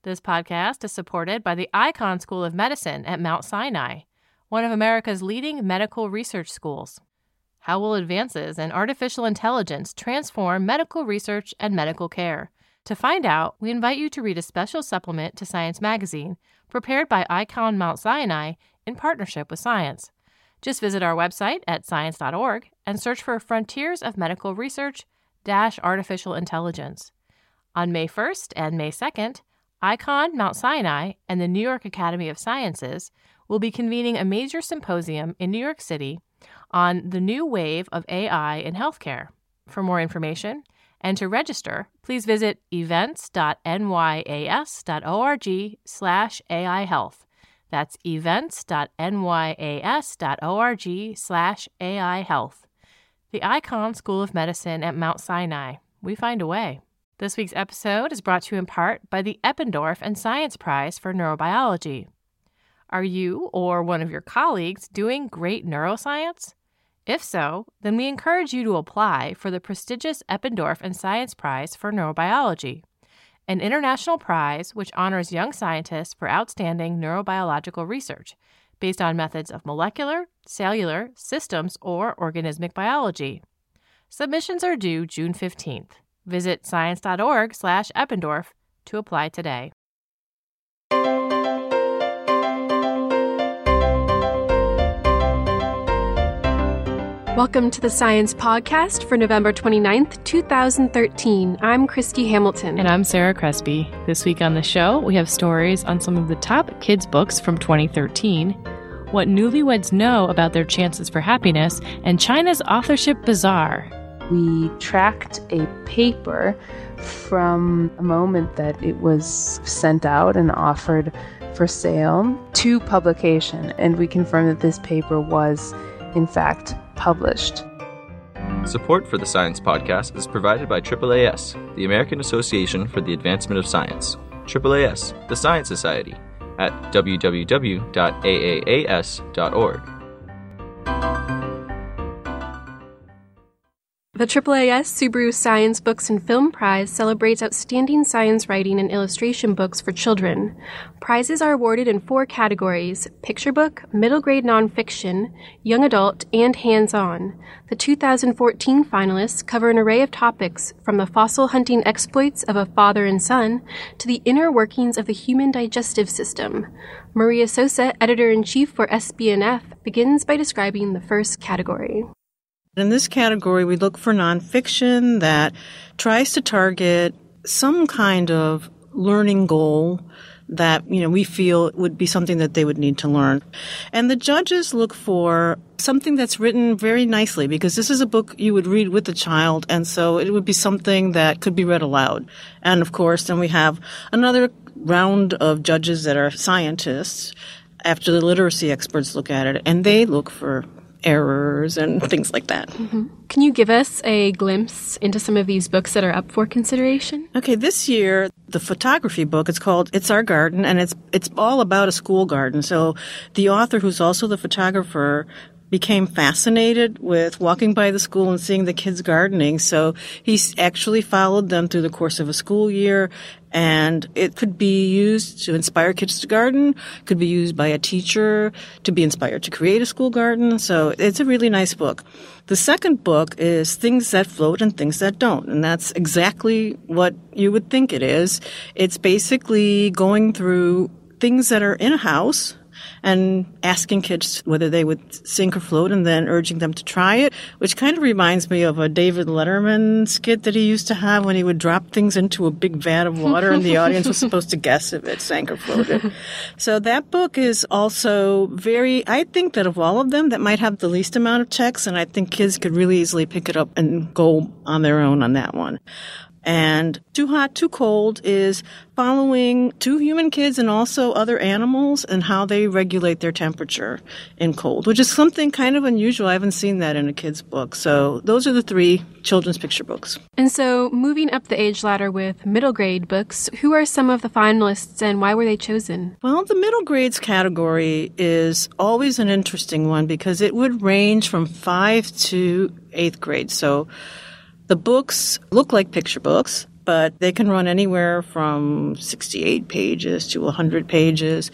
This podcast is supported by the Icahn School of Medicine at Mount Sinai, one of America's leading medical research schools. How will advances in artificial intelligence transform medical research and medical care? To find out, we invite you to read a special supplement to Science Magazine, prepared by Icahn Mount Sinai in partnership with Science. Just visit our website at science.org and search for Frontiers of Medical Research - Artificial Intelligence. On May 1st and May 2nd, Icahn Mount Sinai and the New York Academy of Sciences will be convening a major symposium in New York City on the new wave of AI in healthcare. For more information and to register, please visit events.nyas.org/AI Health. That's events.nyas.org/AI Health. The Icahn School of Medicine at Mount Sinai. We find a way. This week's episode is brought to you in part by the Eppendorf and Science Prize for Neurobiology. Are you or one of your colleagues doing great neuroscience? If so, then we encourage you to apply for the prestigious Eppendorf and Science Prize for Neurobiology, an international prize which honors young scientists for outstanding neurobiological research based on methods of molecular, cellular, systems, or organismic biology. Submissions are due June 15th. Visit science.org/Eppendorf to apply today. Welcome to the Science Podcast for November 29th, 2013. I'm Christy Hamilton. And I'm Sarah Crespi. This week on the show, we have stories on some of the top kids' books from 2013, what newlyweds know about their chances for happiness, and China's authorship bazaar. We tracked a paper from a moment that it was sent out and offered for sale to publication, and we confirmed that this paper was, in fact, published. Support for the Science Podcast is provided by AAAS, the American Association for the Advancement of Science. AAAS, the Science Society, at www.aaas.org. The AAAS Subaru Science Books and Film Prize celebrates outstanding science writing and illustration books for children. Prizes are awarded in 4 categories: picture book, middle grade nonfiction, young adult, and hands-on. The 2014 finalists cover an array of topics from the fossil hunting exploits of a father and son to the inner workings of the human digestive system. Maria Sosa, editor-in-chief for SBNF, begins by describing the first category. In this category, we look for nonfiction that tries to target some kind of learning goal that, we feel would be something that they would need to learn. And the judges look for something that's written very nicely, because this is a book you would read with a child, and so it would be something that could be read aloud. And of course, then we have another round of judges that are scientists after the literacy experts look at it, and they look for errors and things like that. Mm-hmm. Can you give us a glimpse into some of these books that are up for consideration? Okay, this year, the photography book, it's called It's Our Garden, and it's all about a school garden. So the author, who's also the photographer, became fascinated with walking by the school and seeing the kids gardening. So he's actually followed them through the course of a school year, and it could be used to inspire kids to garden, could be used by a teacher to be inspired to create a school garden. So it's a really nice book. The second book is Things That Float and Things That Don't, and that's exactly what you would think it is. It's basically going through things that are in a house and asking kids whether they would sink or float, and then urging them to try it, which kind of reminds me of a David Letterman skit that he used to have when he would drop things into a big vat of water and the audience was supposed to guess if it sank or floated. So that book is also I think that of all of them, that might have the least amount of checks, and I think kids could really easily pick it up and go on their own on that one. And Too Hot, Too Cold is following 2 human kids and also other animals and how they regulate their temperature in cold, which is something kind of unusual. I haven't seen that in a kid's book. So those are the 3 children's picture books. And so moving up the age ladder with middle grade books, who are some of the finalists and why were they chosen? Well, the middle grades category is always an interesting one because it would range from 5 to 8th grade. So the books look like picture books. but they can run anywhere from 68 pages to 100 pages.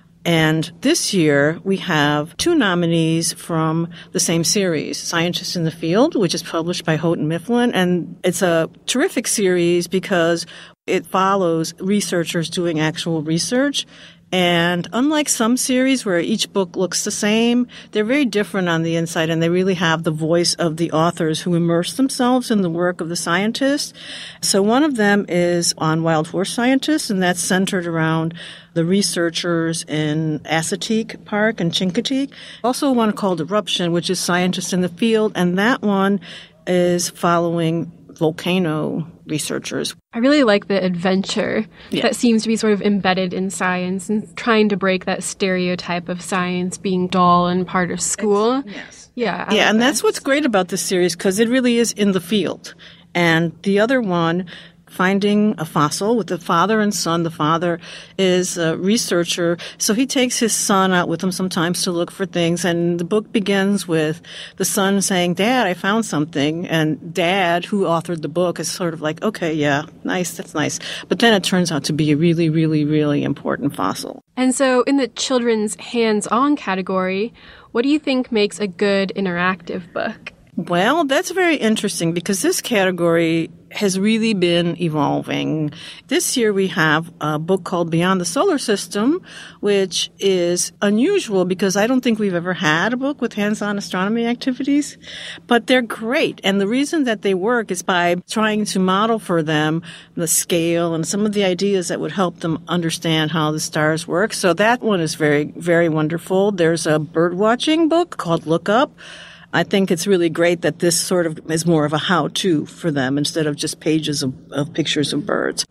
And this year, we have 2 nominees from the same series, Scientists in the Field, which is published by Houghton Mifflin. And it's a terrific series because it follows researchers doing actual research. And unlike some series where each book looks the same, they're very different on the inside, and they really have the voice of the authors who immerse themselves in the work of the scientists. So one of them is on wild horse scientists, and that's centered around the researchers in Assateague Park and Chincoteague. Also one called Eruption, which is Scientists in the Field, and that one is following volcano researchers. I really like the adventure that seems to be sort of embedded in science and trying to break that stereotype of science being dull and part of school. Yeah, and that's what's great about this series, because it really is in the field. And the other one, Finding a Fossil, with the father and son. The father is a researcher, so he takes his son out with him sometimes to look for things. And the book begins with the son saying, "Dad, I found something." And Dad, who authored the book, is sort of like, "Okay, yeah, nice, that's nice." But then it turns out to be a really, really, really important fossil. And so in the children's hands-on category, what do you think makes a good interactive book? Well, that's very interesting because this category has really been evolving. This year we have a book called Beyond the Solar System, which is unusual because I don't think we've ever had a book with hands-on astronomy activities, but they're great. And the reason that they work is by trying to model for them the scale and some of the ideas that would help them understand how the stars work. So that one is very, very wonderful. There's a bird watching book called Look Up. I think it's really great that this sort of is more of a how-to for them instead of just pages of pictures of birds.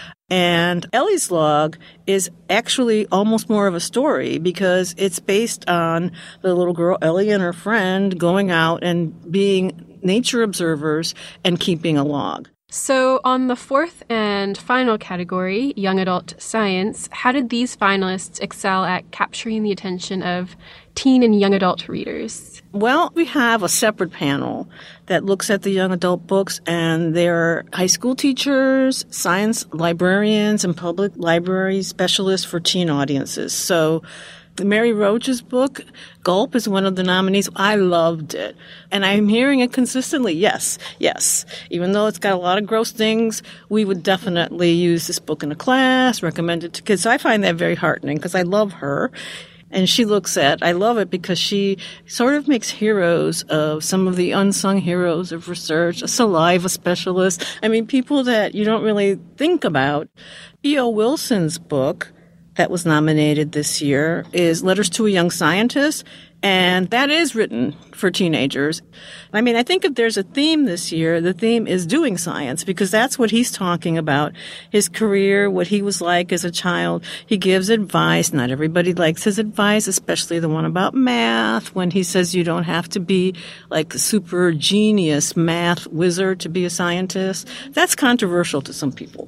And Ellie's Log is actually almost more of a story because it's based on the little girl Ellie and her friend going out and being nature observers and keeping a log. So on the fourth and final category, Young Adult Science, how did these finalists excel at capturing the attention of teen and young adult readers? Well, we have a separate panel that looks at the young adult books, and they're high school teachers, science librarians, and public library specialists for teen audiences. So Mary Roach's book, Gulp, is one of the nominees. I loved it. And I'm hearing it consistently. Yes. Even though it's got a lot of gross things, we would definitely use this book in a class, recommend it to kids. So I find that very heartening because I love her. And she looks at, I love it because she sort of makes heroes of some of the unsung heroes of research, a saliva specialist. I mean, people that you don't really think about. E.O. Wilson's book that was nominated this year is Letters to a Young Scientist, and that is written for teenagers. I mean, I think if there's a theme this year, the theme is doing science, because that's what he's talking about. His career, what he was like as a child. He gives advice. Not everybody likes his advice, especially the one about math, when he says you don't have to be like a super genius math wizard to be a scientist. That's controversial to some people.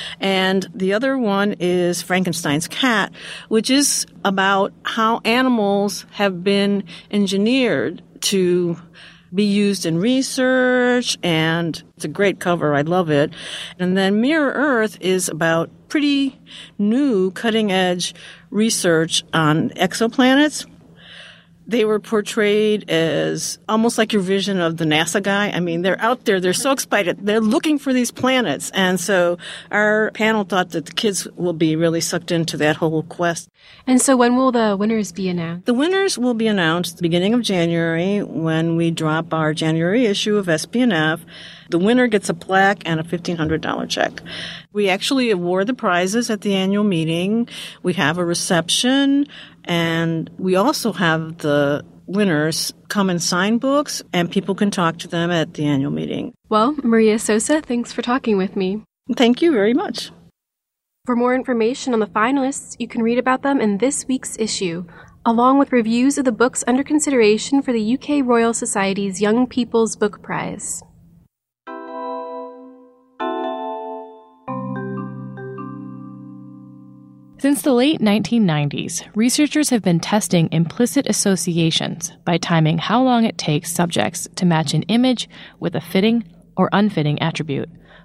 And the other one is Frankenstein's Cat, which is about how animals have been engineered to be used in research, and it's a great cover. I love it. And then Mirror Earth is about pretty new cutting-edge research on exoplanets. They were portrayed as almost like your vision of the NASA guy. I mean, they're out there. They're so excited. They're looking for these planets. And so our panel thought that the kids will be really sucked into that whole quest. And so when will the winners be announced? The winners will be announced at the beginning of January when we drop our January issue of SPNF. The winner gets a plaque and a $1,500 check. We actually award the prizes at the annual meeting. We have a reception, and we also have the winners come and sign books, and people can talk to them at the annual meeting. Well, Maria Sosa, thanks for talking with me. Thank you very much. For more information on the finalists, you can read about them in this week's issue, along with reviews of the books under consideration for the UK Royal Society's Young People's Book Prize. Since the late 1990s, researchers have been testing implicit associations by timing how long it takes subjects to match an image with a fitting or unfitting attribute,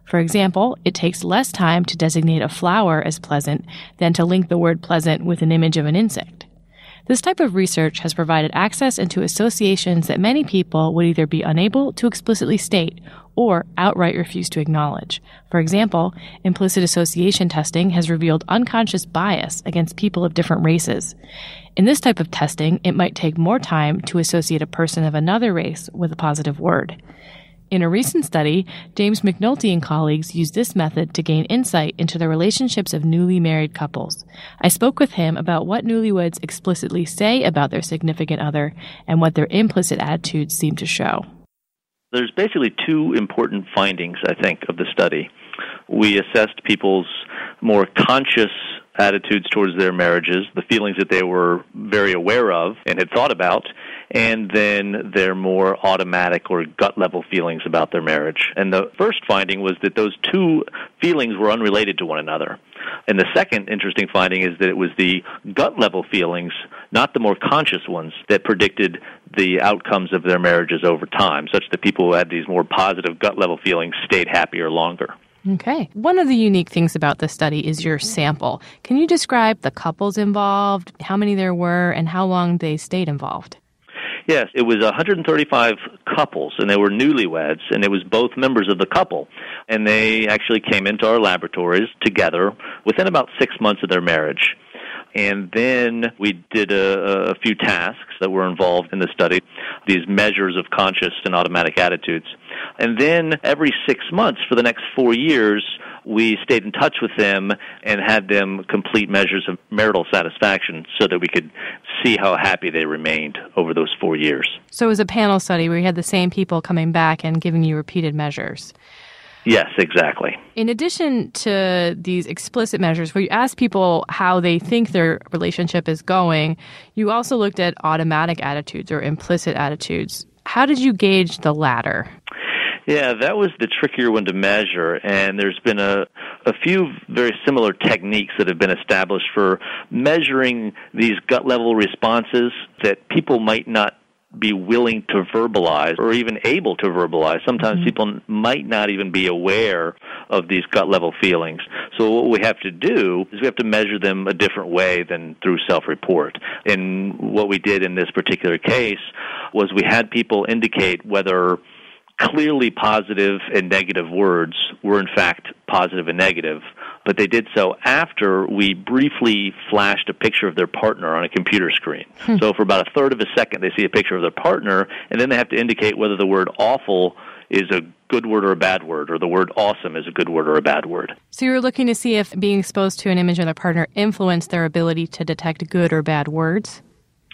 For example, it takes less time to designate a flower as pleasant than to link the word pleasant with an image of an insect. This type of research has provided access into associations that many people would either be unable to explicitly state or outright refuse to acknowledge. For example, implicit association testing has revealed unconscious bias against people of different races. In this type of testing, it might take more time to associate a person of another race with a positive word. In a recent study, James McNulty and colleagues used this method to gain insight into the relationships of newly married couples. I spoke with him about what newlyweds explicitly say about their significant other and what their implicit attitudes seem to show. There's basically two important findings, I think, of the study. We assessed people's more conscious attitudes towards their marriages, the feelings that they were very aware of and had thought about, and then their more automatic or gut-level feelings about their marriage. And the first finding was that those two feelings were unrelated to one another. And the second interesting finding is that it was the gut-level feelings, not the more conscious ones, that predicted the outcomes of their marriages over time, such that people who had these more positive gut-level feelings stayed happier longer. Okay. One of the unique things about this study is your sample. Can you describe the couples involved, how many there were, and how long they stayed involved? Yes, it was 135 couples, and they were newlyweds, and it was both members of the couple. And they actually came into our laboratories together within about 6 months of their marriage. And then we did a few tasks that were involved in the study, these measures of conscious and automatic attitudes. And then every 6 months for the next 4 years, we stayed in touch with them and had them complete measures of marital satisfaction so that we could see how happy they remained over those 4 years. So it was a panel study where you had the same people coming back and giving you repeated measures. Yes, exactly. In addition to these explicit measures where you ask people how they think their relationship is going, you also looked at automatic attitudes or implicit attitudes. How did you gauge the latter? Yeah, that was the trickier one to measure, and there's been a few very similar techniques that have been established for measuring these gut-level responses that people might not be willing to verbalize or even able to verbalize. Sometimes people might not even be aware of these gut-level feelings. So what we have to do is we have to measure them a different way than through self-report. And what we did in this particular case was we had people indicate whether clearly positive and negative words were in fact positive and negative, but they did so after we briefly flashed a picture of their partner on a computer screen. So for about a third of a second they see a picture of their partner, and then they have to indicate whether the word awful is a good word or a bad word, or the word awesome is a good word or a bad word. So you were looking to see if being exposed to an image of their partner influenced their ability to detect good or bad words?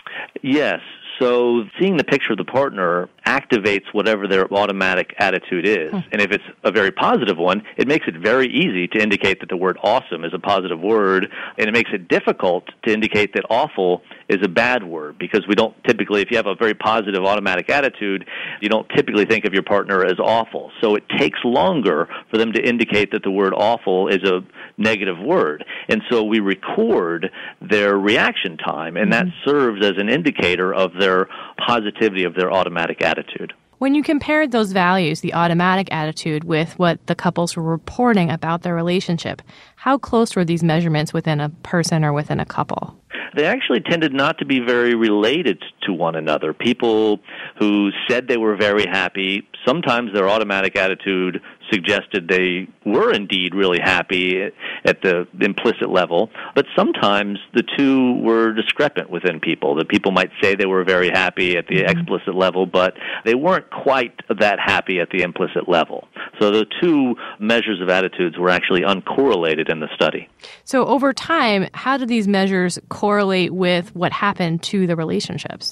Yes. So seeing the picture of the partner activates whatever their automatic attitude is. And if it's a very positive one, it makes it very easy to indicate that the word awesome is a positive word, and it makes it difficult to indicate that awful is a bad word, because we don't typically, if you have a very positive automatic attitude, you don't typically think of your partner as awful. So it takes longer for them to indicate that the word awful is a negative word. And so we record their reaction time, and that serves as an indicator of their positivity of their automatic attitude. When you compared those values, the automatic attitude, with what the couples were reporting about their relationship, how close were these measurements within a person or within a couple? They actually tended not to be very related to one another. People who said they were very happy, sometimes their automatic attitude suggested they were indeed really happy at the implicit level, but sometimes the two were discrepant within people. That people might say they were very happy at the explicit level, but they weren't quite that happy at the implicit level. So the two measures of attitudes were actually uncorrelated in the study. So over time, how do these measures correlate with what happened to the relationships?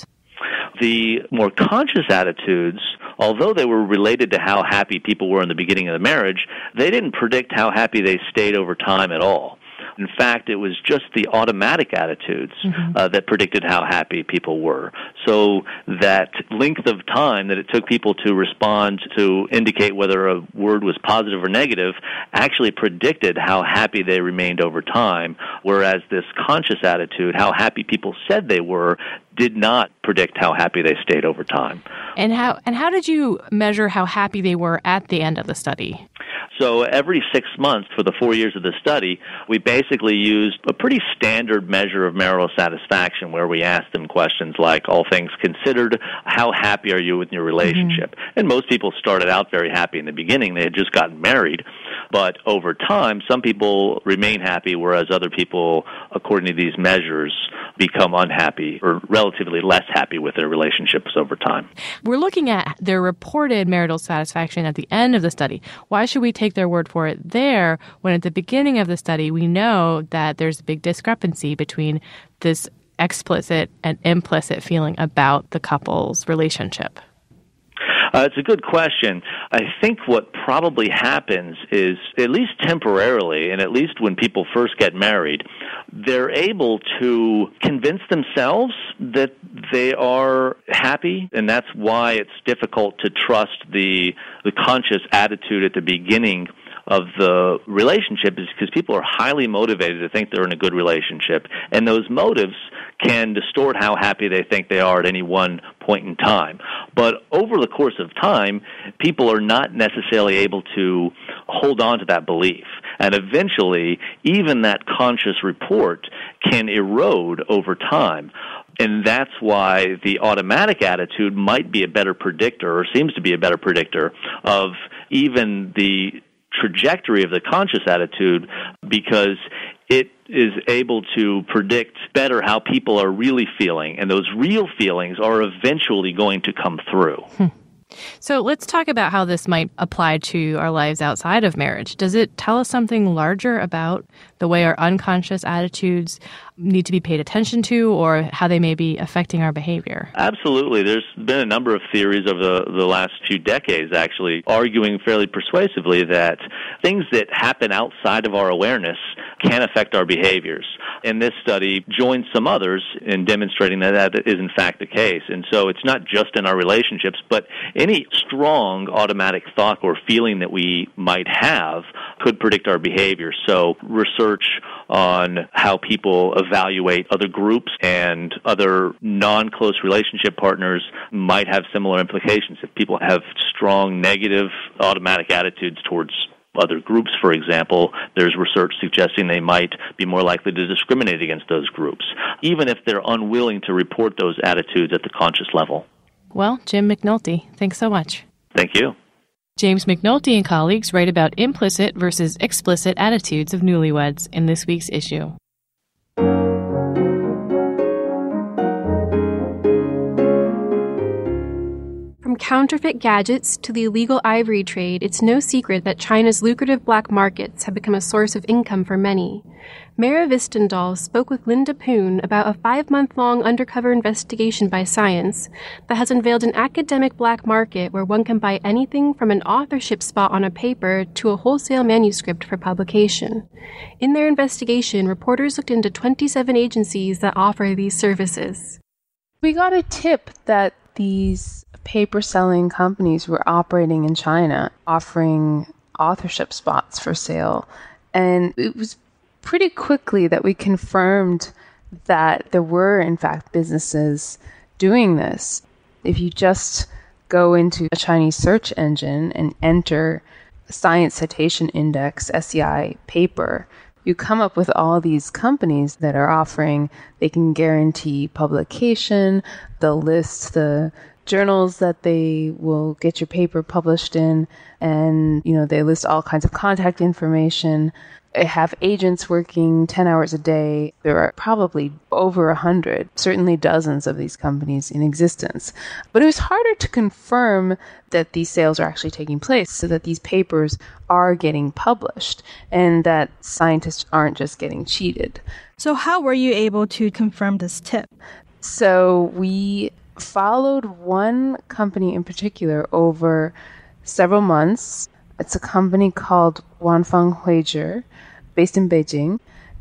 The more conscious attitudes, although they were related to how happy people were in the beginning of the marriage, they didn't predict how happy they stayed over time at all. In fact, it was just the automatic attitudes that predicted how happy people were. So that length of time that it took people to respond to indicate whether a word was positive or negative actually predicted how happy they remained over time, whereas this conscious attitude, how happy people said they were, did not predict how happy they stayed over time. And how did you measure how happy they were at the end of the study? So every 6 months for the 4 years of the study, we basically used a pretty standard measure of marital satisfaction where we asked them questions like, all things considered, how happy are you with your relationship? Mm-hmm. And most people started out very happy in the beginning. They had just gotten married. But over time, some people remain happy, whereas other people, according to these measures, become unhappy or relatively less happy with their relationships over time. We're looking at their reported marital satisfaction at the end of the study. Why should we take their word for it there when at the beginning of the study we know that there's a big discrepancy between this explicit and implicit feeling about the couple's relationship? It's a good question. I think what probably happens is, at least temporarily, and at least when people first get married, they're able to convince themselves that they are happy, and that's why it's difficult to trust the conscious attitude at the beginning of the relationship, is because people are highly motivated to think they're in a good relationship, and those motives can distort how happy they think they are at any one point in time. But over the course of time, people are not necessarily able to hold on to that belief. And eventually, even that conscious report can erode over time. And that's why the automatic attitude might be a better predictor, or seems to be a better predictor, of even the trajectory of the conscious attitude, because it is able to predict better how people are really feeling, and those real feelings are eventually going to come through. So let's talk about how this might apply to our lives outside of marriage. Does it tell us something larger about the way our unconscious attitudes need to be paid attention to, or how they may be affecting our behavior? Absolutely. There's been a number of theories over the last few decades, actually, arguing fairly persuasively that things that happen outside of our awareness can affect our behaviors. And this study joins some others in demonstrating that that is in fact the case. And so it's not just in our relationships, but any strong automatic thought or feeling that we might have could predict our behavior. So research on how people evaluate other groups and other non-close relationship partners might have similar implications. If people have strong negative automatic attitudes towards other groups, for example, there's research suggesting they might be more likely to discriminate against those groups, even if they're unwilling to report those attitudes at the conscious level. Well, Jim McNulty, thanks so much. Thank you. James McNulty and colleagues write about implicit versus explicit attitudes of newlyweds in this week's issue. From counterfeit gadgets to the illegal ivory trade, it's no secret that China's lucrative black markets have become a source of income for many. Mara Vistendahl spoke with Linda Poon about a 5-month-long undercover investigation by Science that has unveiled an academic black market where one can buy anything from an authorship spot on a paper to a wholesale manuscript for publication. In their investigation, reporters looked into 27 agencies that offer these services. We got a tip that these paper-selling companies were operating in China, offering authorship spots for sale. And it was pretty quickly that we confirmed that there were, in fact, businesses doing this. If you just go into a Chinese search engine and enter Science Citation Index, SCI paper, you come up with all these companies that are offering, they can guarantee publication, they'll list the journals that they will get your paper published in, and they list all kinds of contact information. They have agents working 10 hours a day. There are probably over 100, certainly dozens of these companies in existence. But it was harder to confirm that these sales are actually taking place, so that these papers are getting published and that scientists aren't just getting cheated. So how were you able to confirm this tip? So we followed one company in particular over several months. It's a company called Wanfeng Huizhi, based in Beijing,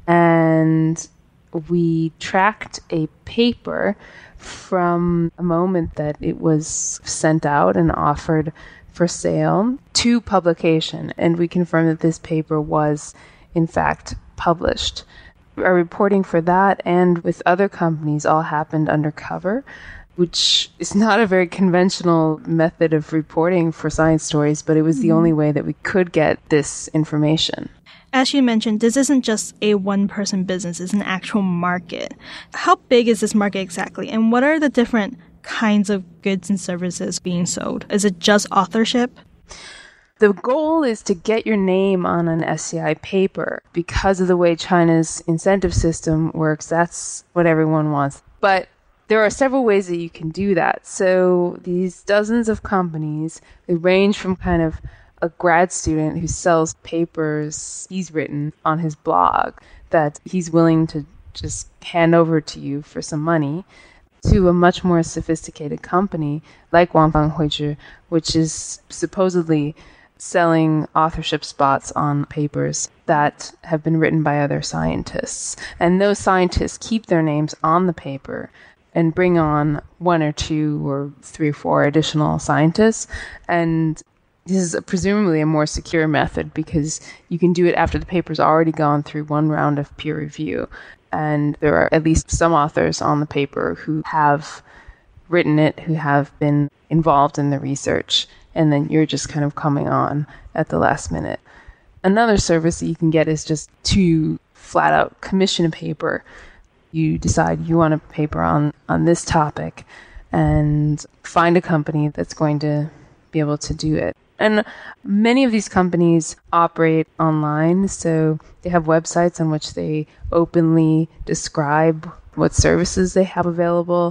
and we tracked a paper from a moment that it was sent out and offered for sale to publication, and we confirmed that this paper was in fact published. Our reporting for that and with other companies all happened undercover. which is not a very conventional method of reporting for science stories, but it was the only way that we could get this information. As you mentioned, this isn't just a one-person business, it's an actual market. How big is this market exactly, and what are the different kinds of goods and services being sold? Is it just authorship? The goal is to get your name on an SCI paper. Because of the way China's incentive system works, that's what everyone wants. But there are several ways that you can do that. So these dozens of companies, they range from kind of a grad student who sells papers he's written on his blog that he's willing to just hand over to you for some money, to a much more sophisticated company like Wangfang Huizhi, which is supposedly selling authorship spots on papers that have been written by other scientists. And those scientists keep their names on the paper and bring on 1 or 2 or 3 or 4 additional scientists. And this is presumably a more secure method because you can do it after the paper's already gone through 1 round of peer review. And there are at least some authors on the paper who have written it, who have been involved in the research, and then you're just kind of coming on at the last minute. Another service that you can get is just to flat out commission a paper. You decide you want a paper on this topic and find a company that's going to be able to do it. And many of these companies operate online, so they have websites on which they openly describe what services they have available.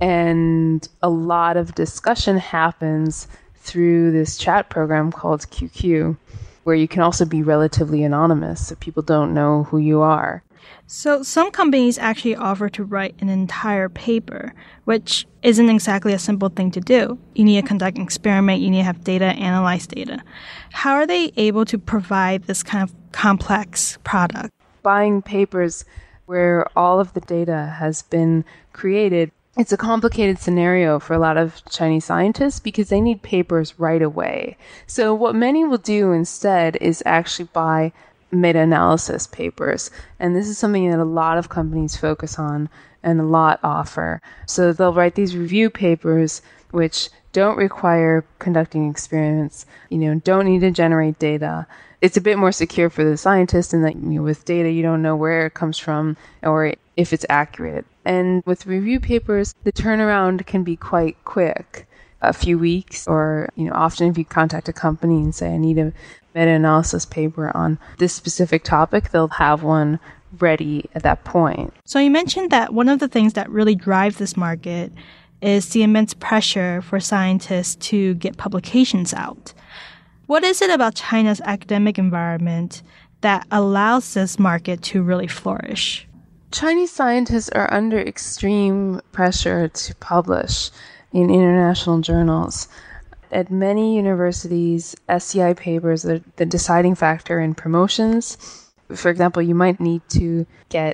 And a lot of discussion happens through this chat program called QQ, where you can also be relatively anonymous, so people don't know who you are. So some companies actually offer to write an entire paper, which isn't exactly a simple thing to do. You need to conduct an experiment, you need to have data, analyze data. How are they able to provide this kind of complex product? Buying papers where all of the data has been created, it's a complicated scenario for a lot of Chinese scientists because they need papers right away. So what many will do instead is actually buy meta-analysis papers. And this is something that a lot of companies focus on and a lot offer. So they'll write these review papers which don't require conducting experiments, don't need to generate data. It's a bit more secure for the scientist in that with data you don't know where it comes from or if it's accurate. And with review papers, the turnaround can be quite quick. A few weeks, or often if you contact a company and say, I need a meta-analysis paper on this specific topic, they'll have one ready at that point. So you mentioned that one of the things that really drives this market is the immense pressure for scientists to get publications out. What is it about China's academic environment that allows this market to really flourish? Chinese scientists are under extreme pressure to publish in international journals. At many universities, SCI papers are the deciding factor in promotions. For example, you might need to get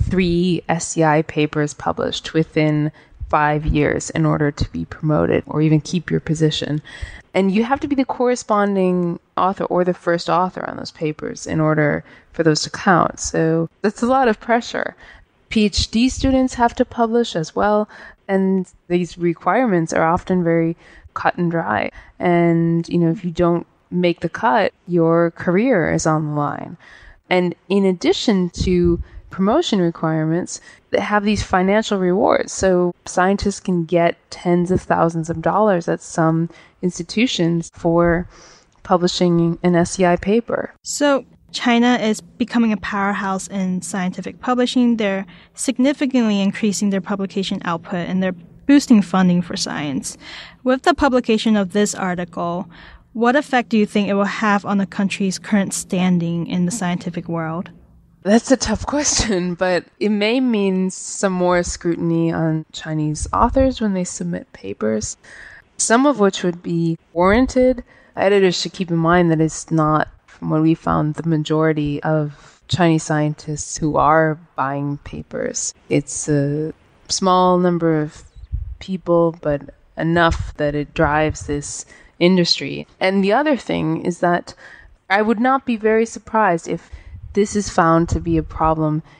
3 SCI papers published within 5 years in order to be promoted or even keep your position. And you have to be the corresponding author or the first author on those papers in order for those to count. So that's a lot of pressure. PhD students have to publish as well, and these requirements are often very cut and dry. And, if you don't make the cut, your career is on the line. And in addition to promotion requirements, they have these financial rewards. So scientists can get tens of thousands of dollars at some institutions for publishing an SCI paper. So China is becoming a powerhouse in scientific publishing. They're significantly increasing their publication output and they're boosting funding for science. With the publication of this article, what effect do you think it will have on the country's current standing in the scientific world? That's a tough question, but it may mean some more scrutiny on Chinese authors when they submit papers, some of which would be warranted. Editors should keep in mind that it's not, from what we found, the majority of Chinese scientists who are buying papers. It's a small number of people, but enough that it drives this industry. And the other thing is that I would not be very surprised if this is found to be a problem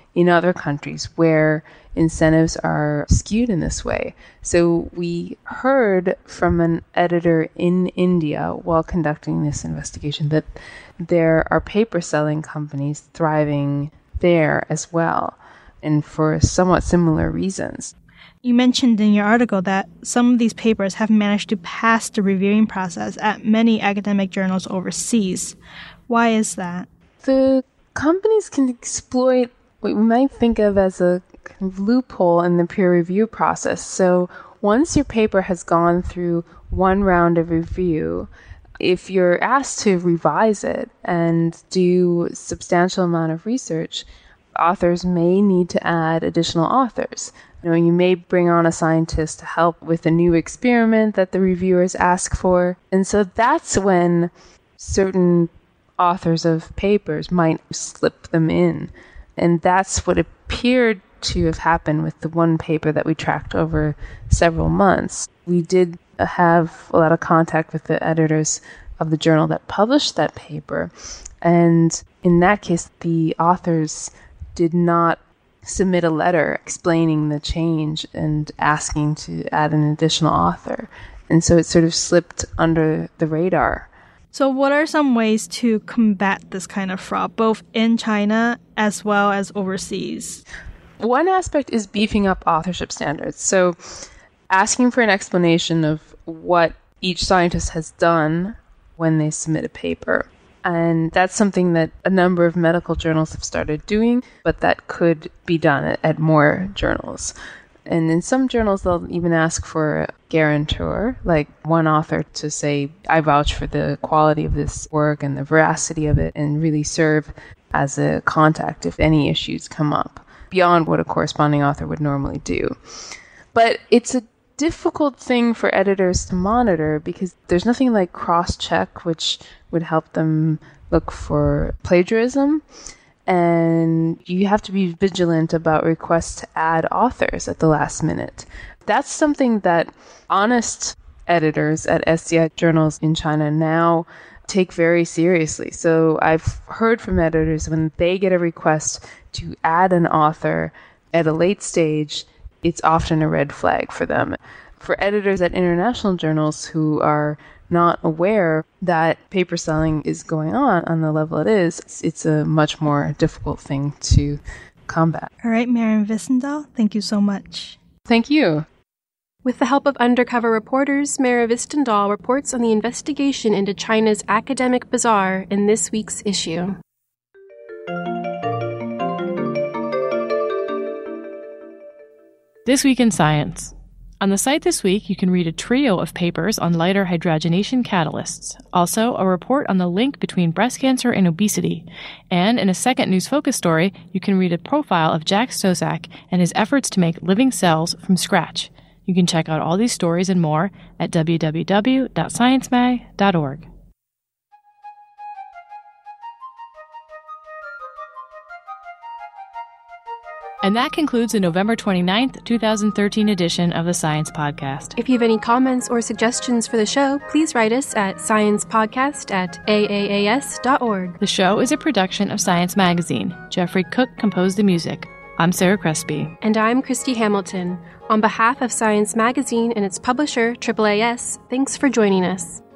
in other countries where incentives are skewed in this way. So we heard from an editor in India while conducting this investigation that there are paper selling companies thriving there as well, and for somewhat similar reasons. You mentioned in your article that some of these papers have managed to pass the reviewing process at many academic journals overseas. Why is that? The companies can exploit what we might think of as a kind of loophole in the peer review process. So once your paper has gone through one round of review, if you're asked to revise it and do a substantial amount of research, authors may need to add additional authors. You may bring on a scientist to help with a new experiment that the reviewers ask for. And so that's when certain authors of papers might slip them in. And that's what appeared to have happened with the one paper that we tracked over several months. We did have a lot of contact with the editors of the journal that published that paper. And in that case, the authors did not submit a letter explaining the change and asking to add an additional author. And so it sort of slipped under the radar. So what are some ways to combat this kind of fraud, both in China as well as overseas? One aspect is beefing up authorship standards. So asking for an explanation of what each scientist has done when they submit a paper. And that's something that a number of medical journals have started doing, but that could be done at more journals. And in some journals, they'll even ask for a guarantor, like one author to say, I vouch for the quality of this work and the veracity of it, and really serve as a contact if any issues come up, beyond what a corresponding author would normally do. But it's a difficult thing for editors to monitor because there's nothing like cross-check, which would help them look for plagiarism. And you have to be vigilant about requests to add authors at the last minute. That's something that honest editors at SCI journals in China now take very seriously. So I've heard from editors when they get a request to add an author at a late stage, it's often a red flag for them. For editors at international journals who are not aware that paper selling is going on the level it is, it's a much more difficult thing to combat. All right, Maren Wiesendahl, thank you so much. Thank you. With the help of undercover reporters, Maren Wiesendahl reports on the investigation into China's academic bazaar in this week's issue. This Week in Science. On the site this week, you can read a trio of papers on lighter hydrogenation catalysts, also a report on the link between breast cancer and obesity, and in a second News Focus story, you can read a profile of Jack Stosak and his efforts to make living cells from scratch. You can check out all these stories and more at www.sciencemag.org. And that concludes the November 29th, 2013 edition of the Science Podcast. If you have any comments or suggestions for the show, please write us at sciencepodcast@aaas.org. The show is a production of Science Magazine. Jeffrey Cook composed the music. I'm Sarah Crespi. And I'm Christy Hamilton. On behalf of Science Magazine and its publisher, AAAS, thanks for joining us.